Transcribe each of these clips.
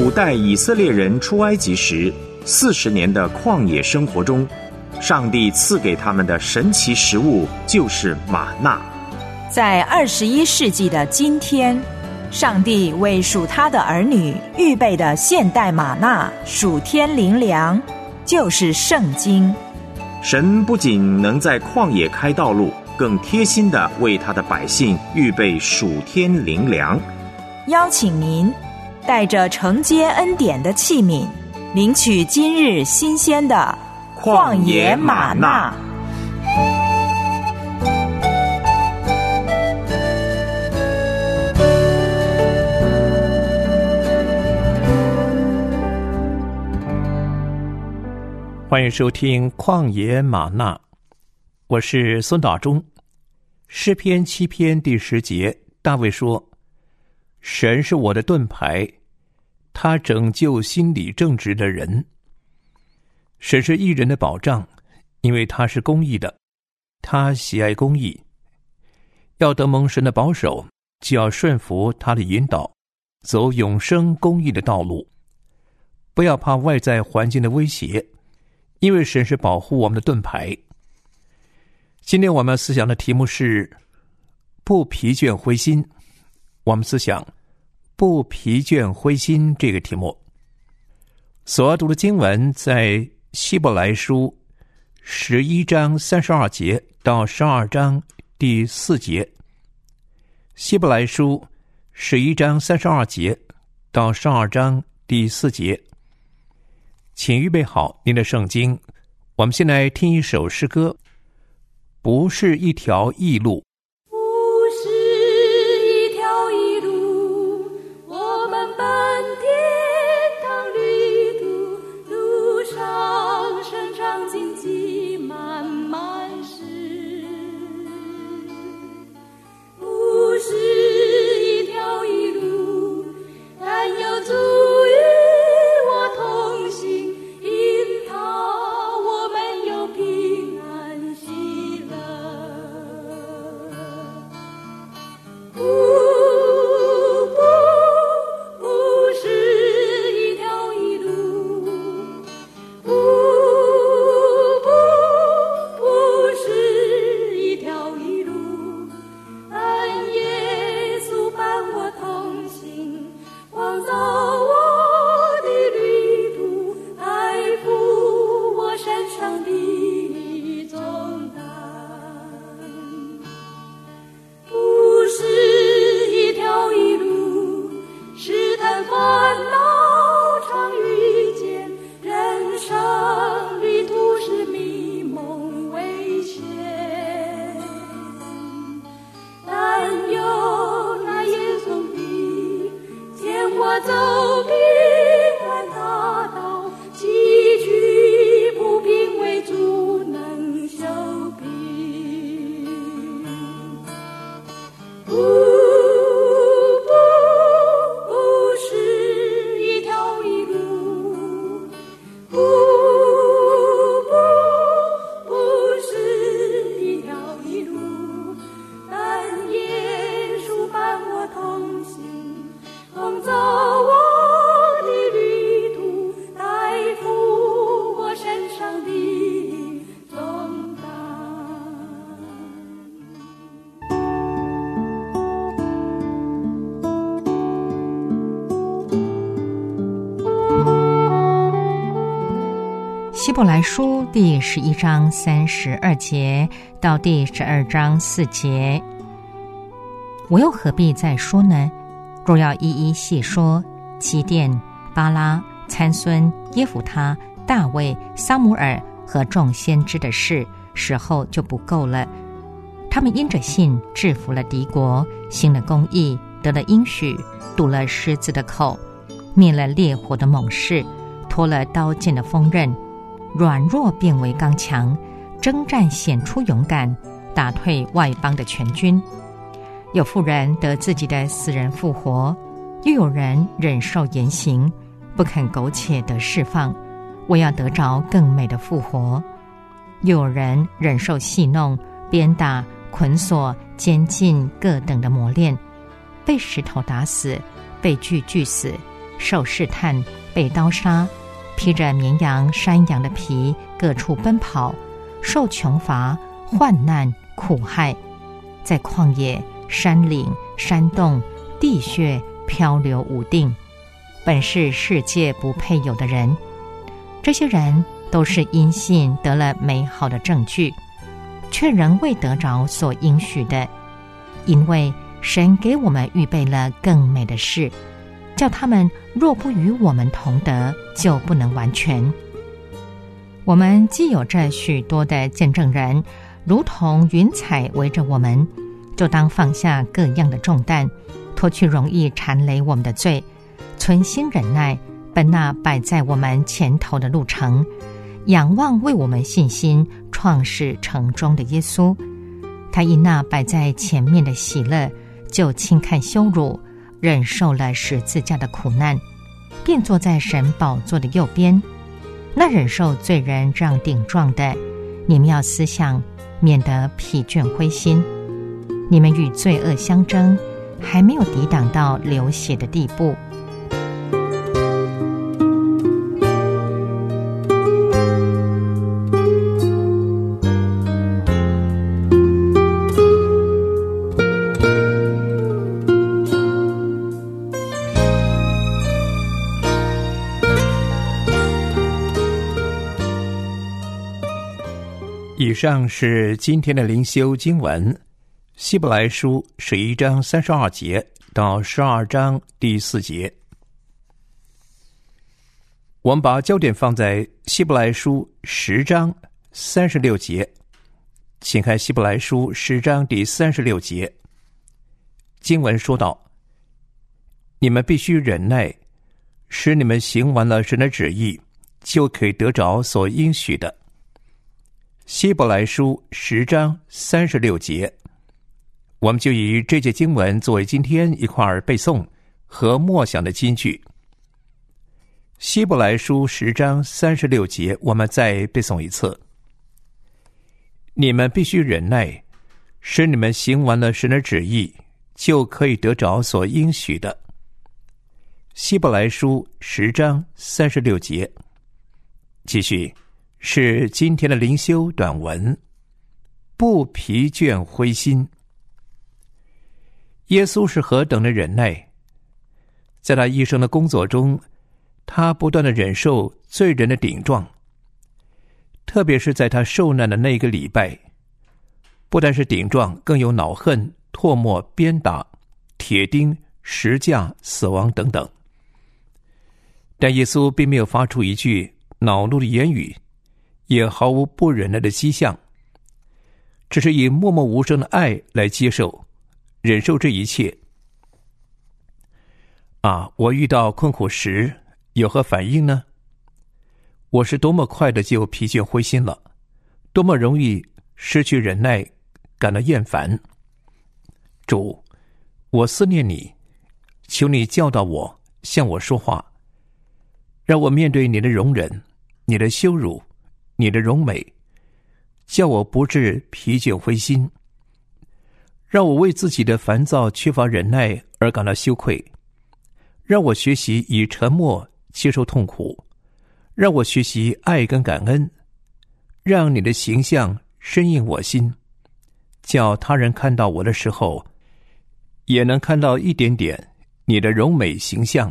古代以色列人出埃及时40年的旷野生活中，上帝赐给他们的神奇食物就是玛纳。 在21世纪的今天，上帝为属他的儿女预备的现代玛纳属天灵粮，就是圣经。 神不仅能在旷野开道路，更贴心地为他的百姓预备属天灵粮。 邀请您带着承接恩典的器皿，领取今日新鲜的旷野玛纳。 欢迎收听旷野玛纳，我是孙大中。诗篇7篇第10节，大卫说：神是我的盾牌，他拯救心里正直的人。神是义人的保障，因为他是公义的，他喜爱公义。要得蒙神的保守，就要顺服他的引导，走永生公义的道路。不要怕外在环境的威胁，因为神是保护我们的盾牌。今天我们思想的题目是不疲倦灰心。我们思想不疲倦灰心这个题目。所要读的经文在希伯来书11章32节到12章第4节。希伯来书11章32节到12章第4节。请预备好您的圣经，我们先来听一首诗歌，不是一条异路。 不是一条异路，我们奔天堂旅途，路上生长荆棘满满是。不是一条异路，但有主与我同行，因他我们有平安喜乐。不是一条异路，不是一条异路，但耶稣伴我同行，光照我的旅途，爱负我身上的重担。不是一条异路，试探烦恼常遇见，人生旅途是迷蒙危险，但有那耶稣的牵我走平安大道，崎岖不平为主能修平。不是一条异路，不是一条异路，但耶稣伴我同行，光照我的旅途，担负我身上的重担。 希伯来书第11章32节到第12章4节。我又何必再说呢？若要一一细说，基甸、巴拉、参孙、耶弗他、大卫、撒母耳和众先知的事，时候就不够了。他们因着信制服了敌国，行了公义，得了应许，堵了狮子的口，灭了烈火的猛士，脱了刀剑的锋刃，软弱变为刚强，征战显出勇敢，打退外邦的全军。有妇人得自己的死人复活，又有人忍受严刑，不肯苟且得释放，为要得着更美的复活。又有人忍受戏弄、鞭打、捆锁、监禁各等的磨练，被石头打死，被锯锯死， 受试探，被刀杀，披着绵羊、山羊的皮，各处奔跑，受穷乏、患难、苦害，在旷野、山岭、山洞、地穴漂流无定，本是世界不配有的人。这些人都是因信得了美好的证据，却仍未得着所应许的，因为神给我们预备了更美的事，叫他们若不与我们同得，就不能完全。我们既有这许多的见证人，如同云彩围着我们，就当放下各样的重担，脱去容易缠累我们的罪，存心忍耐，奔那摆在我们前头的路程，仰望为我们信心创始成终的耶稣。他因那摆在前面的喜乐，就轻看羞辱，忍受了十字架的苦难，并坐在神宝座的右边。那忍受罪人这样顶撞的，你们要思想，免得疲倦灰心。你们与罪恶相争，还没有抵挡到流血的地步。 以上是今天的灵修经文，希伯来书11章32节到12章第4节。我们把焦点放在希伯来书10章36节，请看希伯来书10章第36节。经文说道：你们必须忍耐，使你们行完了神的旨意，就可以得着所应许的。希伯来书10章36节，我们就以这节经文作为今天一块背诵和默想的金句。希伯来书10章36节，我们再背诵一次：你们必须忍耐，使你们行完了神的旨意，就可以得着所应许的。希伯来书10章36节。继续是今天的灵修短文，不疲倦灰心。耶稣是何等的忍耐，在他一生的工作中，他不断的忍受罪人的顶撞，特别是在他受难的那个礼拜，不但是顶撞，更有恼恨、唾沫、鞭打、铁钉、石架、死亡等等。但耶稣并没有发出一句恼怒的言语，也毫无不忍耐的迹象，只是以默默无声的爱来接受、忍受这一切。我遇到困苦时有何反应呢？我是多么快的就疲倦灰心了，多么容易失去忍耐，感到厌烦。主，我思念你，求你教导我，向我说话，让我面对你的容忍、你的羞辱、你的荣美，叫我不致疲倦灰心，让我为自己的烦躁缺乏忍耐而感到羞愧，让我学习以沉默接受痛苦，让我学习爱跟感恩，让你的形象深印我心，叫他人看到我的时候，也能看到一点点你的荣美形象。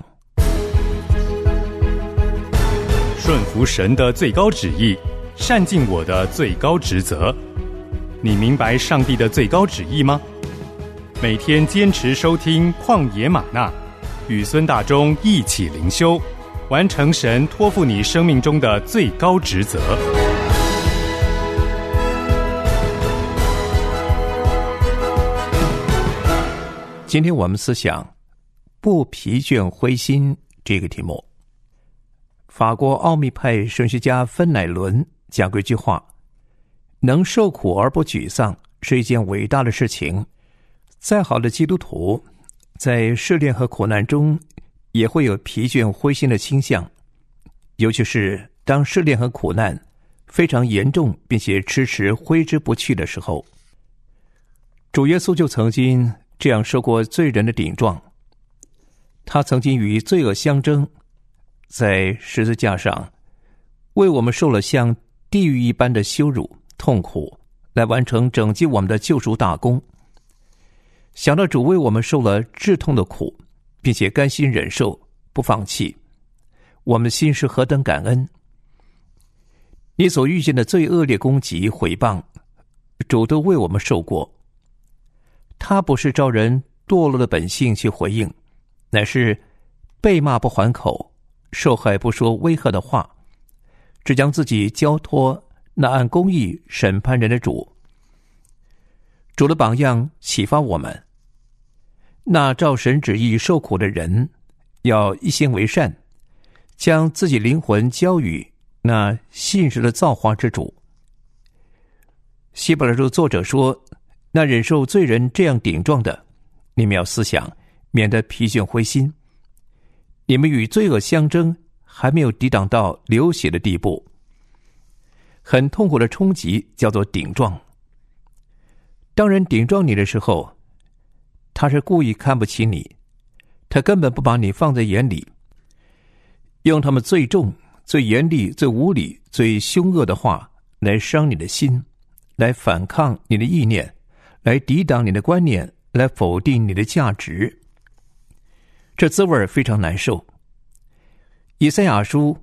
顺服神的最高旨意，善尽我的最高职责。你明白上帝的最高旨意吗？每天坚持收听旷野吗哪，与孙大中一起灵修，完成神托付你生命中的最高职责。 今天我们思想不疲倦灰心这个题目。法国奥秘派神学家芬乃伦讲过一句话：能受苦而不沮丧是一件伟大的事情。再好的基督徒，在试炼和苦难中也会有疲倦灰心的倾向，尤其是当试炼和苦难非常严重并且迟迟挥之不去的时候。主耶稣就曾经这样受过罪人的顶撞， 他曾经与罪恶相争，在十字架上为我们受了像地狱一般的羞辱痛苦，来完成拯救我们的救赎大功。想到主为我们受了至痛的苦，并且甘心忍受不放弃，我们的心是何等感恩。你所遇见的最恶劣攻击毁谤，主都为我们受过。他不是照人堕落的本性去回应，乃是被骂不还口，受害不说威吓的话，只将自己交托那按公义审判人的主。主的榜样启发我们，那照神旨意受苦的人，要一心为善，将自己灵魂交予那信实的造化之主。希伯来书作者说，那忍受罪人这样顶撞的，你们要思想，免得疲倦灰心。你们与罪恶相争，还没有抵挡到流血的地步。很痛苦的冲击叫做顶撞。当人顶撞你的时候，他是故意看不起你，他根本不把你放在眼里，用他们最重、最严厉、最无理、最凶恶的话来伤你的心，来反抗你的意念，来抵挡你的观念，来否定你的价值。这滋味非常难受。以赛亚书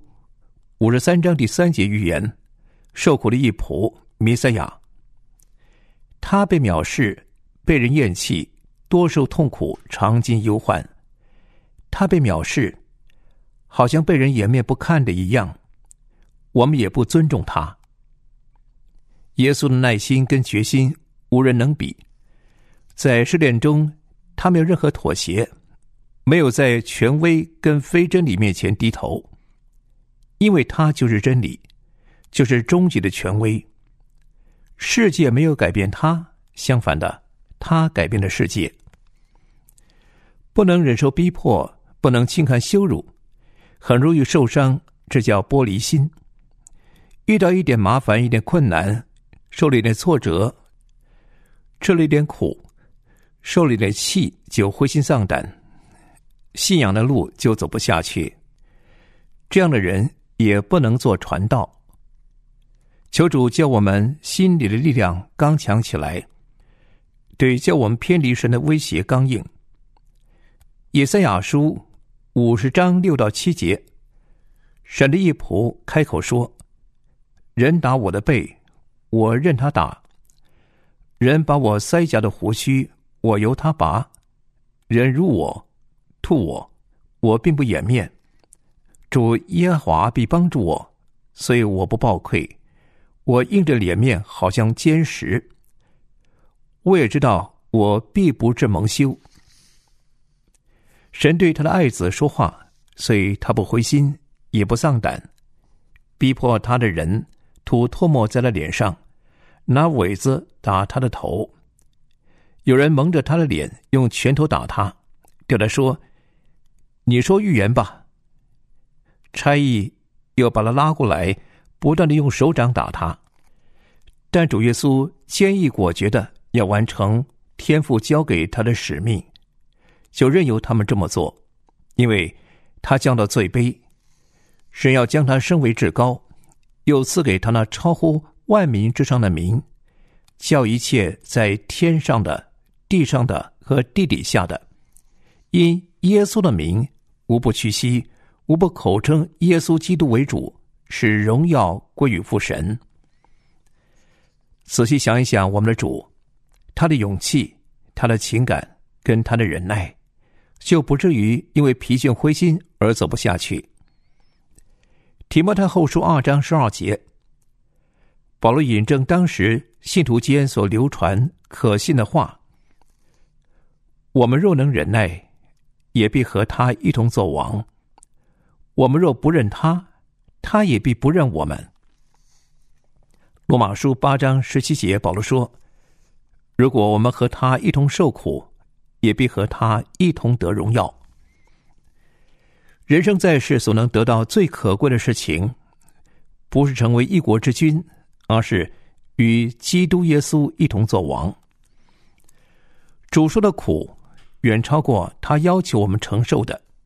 53章第3节预言，受苦的义仆弥赛亚，他被藐视，被人厌弃，多受痛苦，常经忧患。他被藐视，好像被人掩面不看的一样，我们也不尊重他。耶稣的耐心跟决心无人能比，在试炼中他没有任何妥协，没有在权威跟非真理面前低头，因为他就是真理，就是终极的权威。世界没有改变他，相反的，他改变了世界。不能忍受逼迫，不能轻看羞辱，很容易受伤，这叫玻璃心。遇到一点麻烦，一点困难，受了一点挫折，吃了一点苦，受了一点气，就灰心丧胆，信仰的路就走不下去。这样的人也不能做传道。求主叫我们心里的力量刚强起来，对叫我们偏离神的威胁刚硬。以赛亚书50章6到7节，神的义仆开口说，人打我的背，我任他打；人把我腮颊的胡须，我由他拔；人辱我，吐我，我并不掩面。主耶和华必帮助我，所以我不抱愧。我硬着脸面，好像坚石。我也知道，我必不致蒙羞。神对他的爱子说话，所以他不灰心，也不丧胆。逼迫他的人吐唾沫在他脸上，拿苇子打他的头。有人蒙着他的脸，用拳头打他，对他说：“你说预言吧。”差役又把他拉过来，不断地用手掌打他。但主耶稣坚毅果决的要完成天父交给他的使命，就任由他们这么做，因为他降到最卑，神要将他升为至高，又赐给他那超乎万民之上的名，叫一切在天上的、地上的和地底下的，因耶稣的名，无不屈膝，无不口称耶稣基督为主，使荣耀归于父神。仔细想一想，我们的主，他的勇气，他的情感跟他的忍耐，就不至于因为疲倦灰心而走不下去。提摩太后书2章12节，保罗引证当时信徒间所流传可信的话：我们若能忍耐，也必和他一同作王；我们若不认他，他也必不认我们。罗马书8章17节，保罗说：如果我们和他一同受苦，也必和他一同得荣耀。人生在世所能得到最可贵的事情，不是成为一国之君，而是与基督耶稣一同作王。主说的苦远超过他要求我们承受的，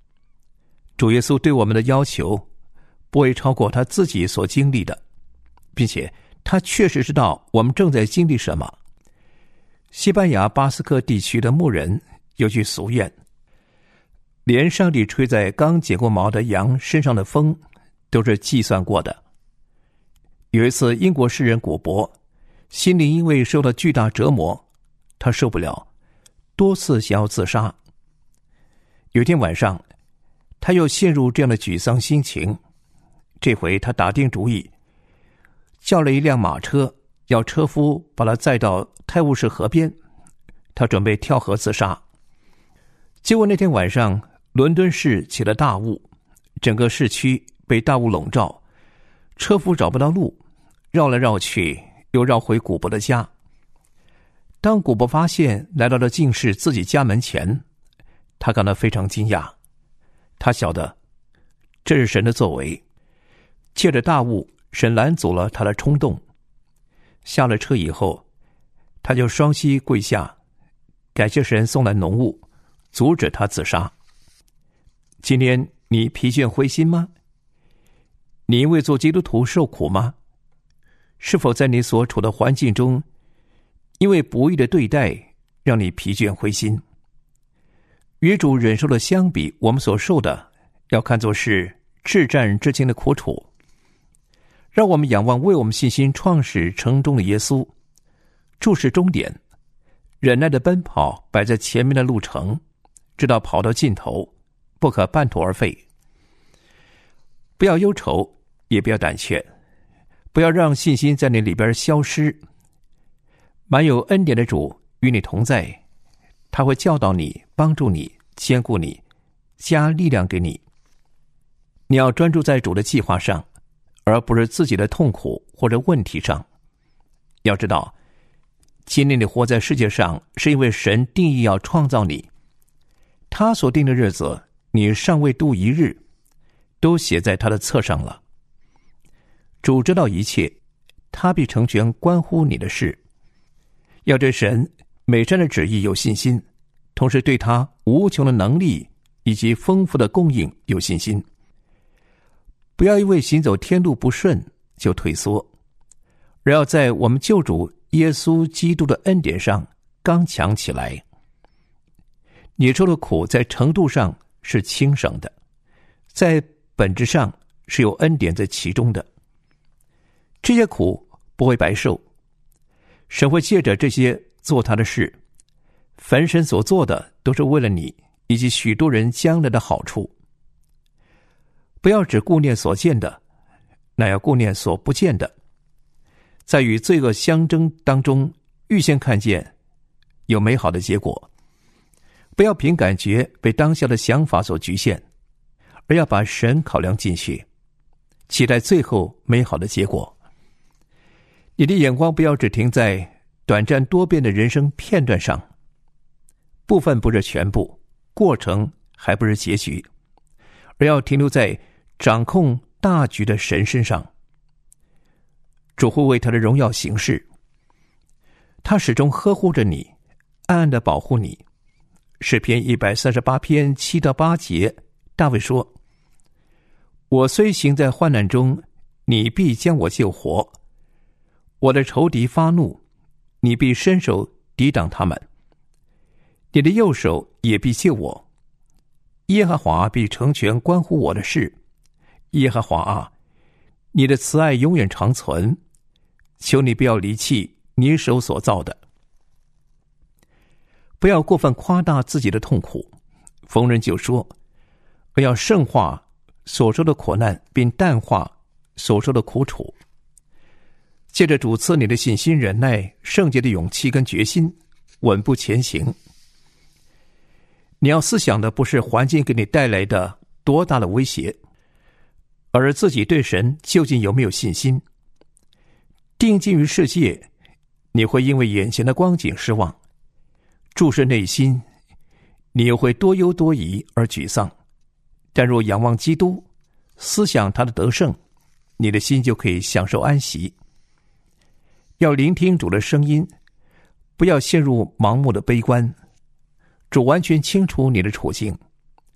主耶稣对我们的要求不会超过他自己所经历的，并且他确实知道我们正在经历什么。西班牙巴斯克地区的牧人有句俗谚，连上帝吹在刚剪过毛的羊身上的风都是计算过的。有一次，英国诗人古柏心灵因为受到巨大折磨，他受不了，多次想要自杀。有天晚上，他又陷入这样的沮丧心情，这回他打定主意，叫了一辆马车，要车夫把他载到泰晤士河边，他准备跳河自杀。结果那天晚上，伦敦市起了大雾，整个市区被大雾笼罩，车夫找不到路，绕来绕去，又绕回古柏的家。当古柏发现来到了竟是自己家门前，他感到非常惊讶。他晓得这是神的作为，借着大雾，神拦阻了他的冲动。下了车以后，他就双膝跪下，感谢神送来浓雾，阻止他自杀。今天你疲倦灰心吗？你因为做基督徒受苦吗？是否在你所处的环境中，因为不义的对待让你疲倦灰心？与主忍受的相比，我们所受的要看作是至战至轻的苦楚。让我们仰望为我们信心创始成终的耶稣，注视终点，忍耐的奔跑摆在前面的路程，直到跑到尽头，不可半途而废。不要忧愁，也不要胆怯，不要让信心在你里边消失。满有恩典的主与你同在，他会教导你，帮助你，坚固你，加力量给你。你要专注在主的计划上，而不是自己的痛苦或者问题上。要知道，今天你活在世界上，是因为神定义要创造你。他所定的日子，你尚未度一日，都写在他的册上了。主知道一切，他必成全关乎你的事。要对神美善的旨意有信心，同时对他无穷的能力以及丰富的供应有信心。不要因为行走天路不顺就退缩，而要在我们救主耶稣基督的恩典上刚强起来。你受的苦在程度上是轻省的，在本质上是有恩典在其中的。这些苦不会白受，神会借着这些做他的事，凡神所做的都是为了你以及许多人将来的好处。不要只顾念所见的，那要顾念所不见的。在与罪恶相争当中，预先看见有美好的结果。不要凭感觉被当下的想法所局限，而要把神考量进去，期待最后美好的结果。你的眼光不要只停在短暂多变的人生片段上，部分不是全部，过程还不是结局，而要停留在掌控大局的神身上。主会为他的荣耀行事，他始终呵护着你，暗暗地保护你。诗篇138篇7到8节，大卫说：我虽行在患难中，你必将我救活。我的仇敌发怒，你必伸手抵挡他们。你的右手也必救我。耶和华必成全关乎我的事。耶和华啊，你的慈爱永远长存，求你不要离弃你手所造的。不要过分夸大自己的痛苦，逢人就说，而要圣化所受的苦难，并淡化所受的苦楚。借着主赐你的信心、忍耐、圣洁的勇气跟决心，稳步前行。你要思想的不是环境给你带来的多大的威胁，而是自己对神究竟有没有信心。定睛于世界，你会因为眼前的光景失望；注视内心，你又会多忧多疑而沮丧。但若仰望基督，思想他的得胜，你的心就可以享受安息。要聆听主的声音，不要陷入盲目的悲观。主完全清楚你的处境，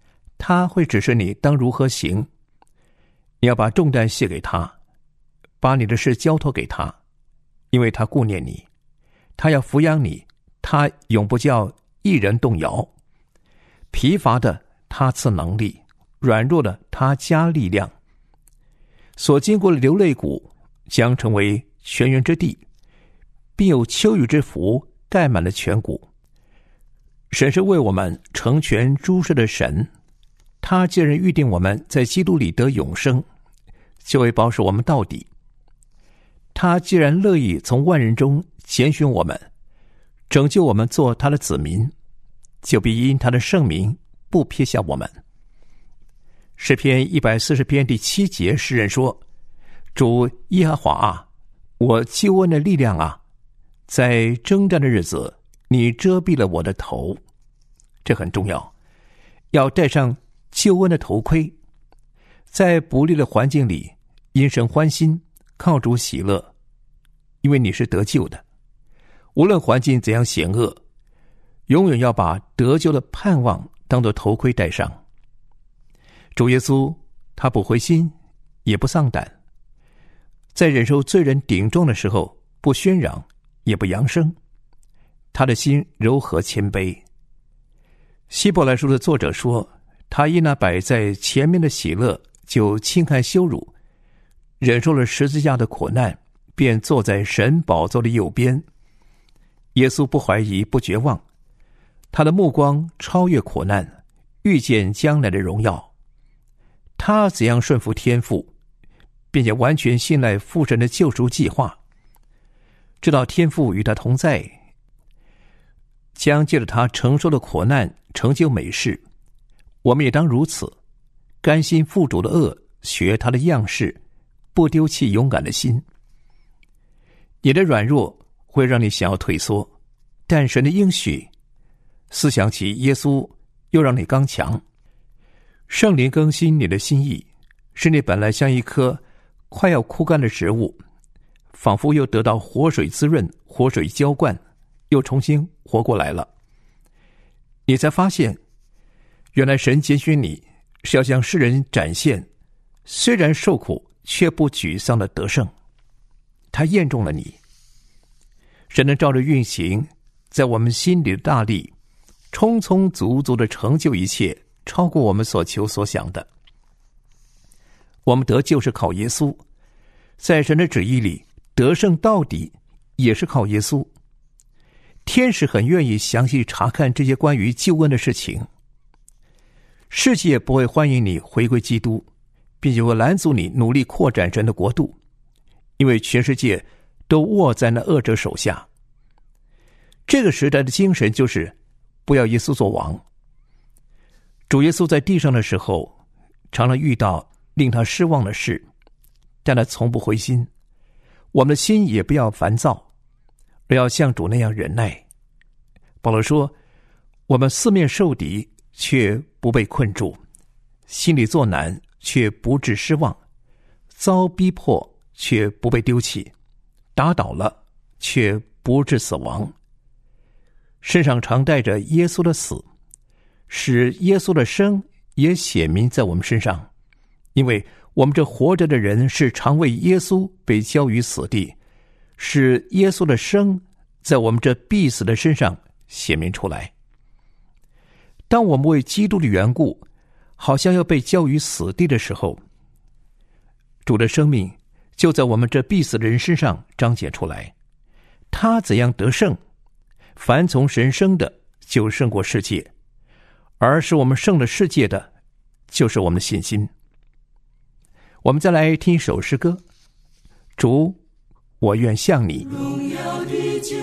他会指示你当如何行。你要把重担卸给他，把你的事交托给他，因为他顾念你，他要抚养你，他永不叫一人动摇。疲乏的他赐能力，软弱的他加力量。所经过的流泪谷将成为泉源之地，并有秋雨之福盖满了全谷。神是为我们成全诸事的神，他既然预定我们在基督里得永生，就会保守我们到底。他既然乐意从万人中拣选我们，拯救我们做他的子民，就必因他的圣名不撇下我们。诗篇140篇第7节，诗人说：主耶和华啊，我救恩的力量啊，在征战的日子，你遮蔽了我的头。这很重要，要戴上救恩的头盔，在不利的环境里因神欢心，靠主喜乐，因为你是得救的。无论环境怎样险恶，永远要把得救的盼望当作头盔戴上。主耶稣他不灰心，也不丧胆，在忍受罪人顶撞的时候，不喧嚷，也不扬声，他的心柔和谦卑。希伯来书的作者说，他因那摆在前面的喜乐，就轻看羞辱，忍受了十字架的苦难，便坐在神宝座的右边。耶稣不怀疑，不绝望，他的目光超越苦难，预见将来的荣耀。他怎样顺服天父，并且完全信赖父神的救赎计划，知道天父与他同在，将借着他承受的苦难成就美事。我们也当如此，甘心负主的恶，学他的样式，不丢弃勇敢的心。你的软弱会让你想要退缩，但神的应许，思想起耶稣，又让你刚强。圣灵更新你的心意，使你本来像一棵快要枯干的植物，仿佛又得到活水滋润，活水浇灌，又重新活过来了。你才发现，原来神拣选你是要向世人展现，虽然受苦却不沮丧的得胜。他验中了你，神能照着运行在我们心里的大力，充充足足的成就一切，超过我们所求所想的。我们得救是靠耶稣，在神的旨意里得胜到底也是靠耶稣。天使很愿意详细查看这些关于救恩的事情。世界不会欢迎你回归基督，并且会拦阻你努力扩展神的国度，因为全世界都握在那恶者手下。这个时代的精神就是不要耶稣做王。主耶稣在地上的时候，常常遇到令他失望的事，但他从不灰心。我们的心也不要烦躁，而要像主那样忍耐。保罗说，我们四面受敌，却不被困住，心里作难，却不致失望，遭逼迫，却不被丢弃，打倒了，却不致死亡。身上常带着耶稣的死，使耶稣的生也显明在我们身上，因为我们这活着的人是常为耶稣被交于死地，使耶稣的生在我们这必死的身上显明出来。当我们为基督的缘故，好像要被交于死地的时候，主的生命就在我们这必死的人身上彰显出来。他怎样得胜？凡从神生的，就胜过世界；而使我们胜了世界的，就是我们的信心。我们再来听一首诗歌，主，我愿向你。 荣耀的救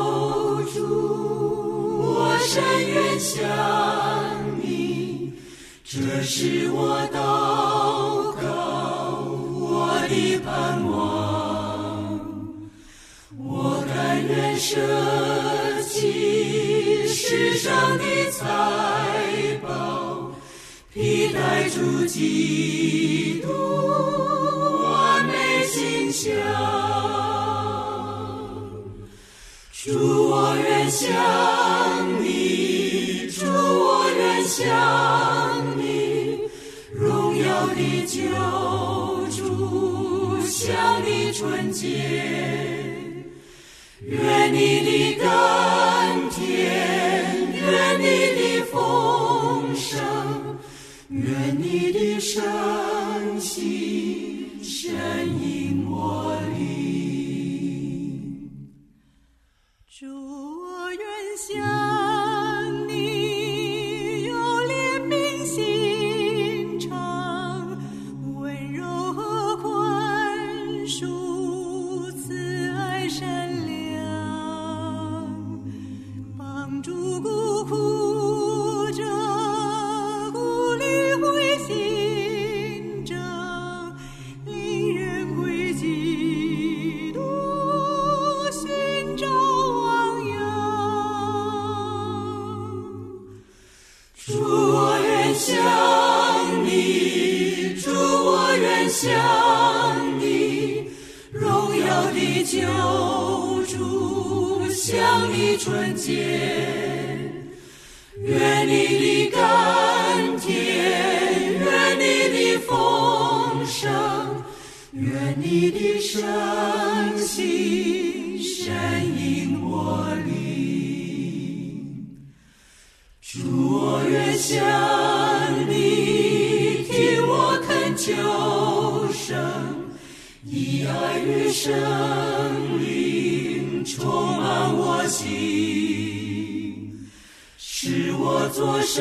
主，我深愿向你，这是我祷告，我的盼望。我甘愿舍弃世上的财宝，披戴主基督完美形象。主，我愿向你，主，我愿向你， 像你纯洁。愿你的甘甜，愿你的丰盛，愿你的声息深引我灵。主，我愿像你有怜悯心肠，温柔和宽恕，慈爱善良，帮助孤苦者，鼓励灰心者，令人归基督，寻找汪洋。主，我愿像你，主，我愿像你，荣耀的救主，像你纯洁。愿你的甘甜，愿你的丰盛，愿你的声息深引我灵。主，我愿向你，听我恳求声，以爱与生灵充满我心，使我作圣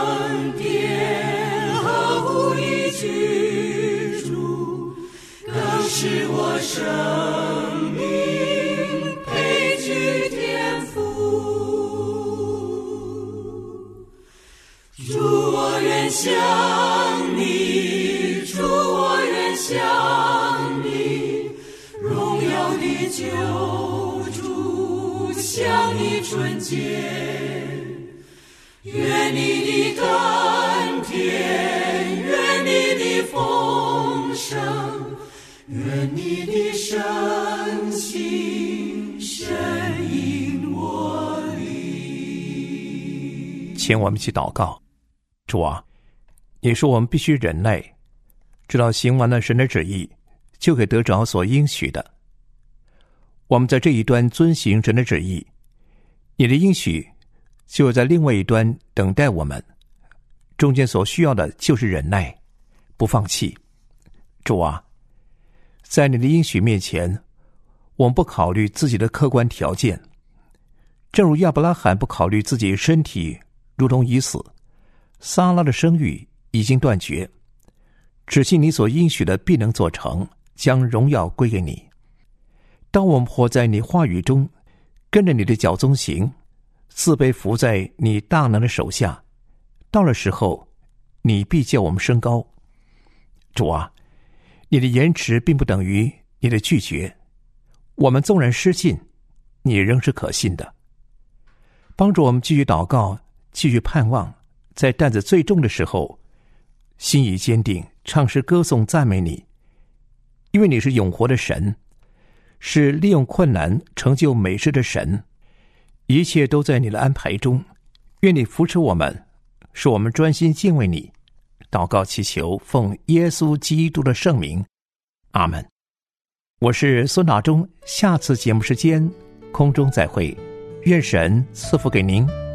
殿，合乎你居住，更使我生命配具天赋。主，我愿向你，主，我愿向你，荣耀的救主，像你纯洁。愿你的甘甜，愿你的丰盛，愿你的声息深引我灵。 请我们一起祷告。主啊，你说我们必须忍耐，直到行完了神的旨意，就可以得着所应许的。我们在这一端遵行神的旨意，你的应许就在另外一端等待我们，中间所需要的就是忍耐，不放弃。主啊，在你的应许面前，我们不考虑自己的客观条件，正如亚伯拉罕不考虑自己身体如同已死，撒拉的生育已经断绝，只信你所应许的必能做成，将荣耀归给你。当我们活在你话语中，跟着你的脚踪行，自卑伏在你大能的手下，到了时候，你必叫我们升高。主啊，你的延迟并不等于你的拒绝，我们纵然失信，你仍是可信的。帮助我们继续祷告，继续盼望，在担子最重的时候，心意坚定，唱诗歌颂赞美你，因为你是永活的神，是利用困难成就美事的神，一切都在你的安排中。愿你扶持我们，使我们专心敬畏你。祷告祈求，奉耶稣基督的圣名，阿们。我是孙大中，下次节目时间空中再会，愿神赐福给您。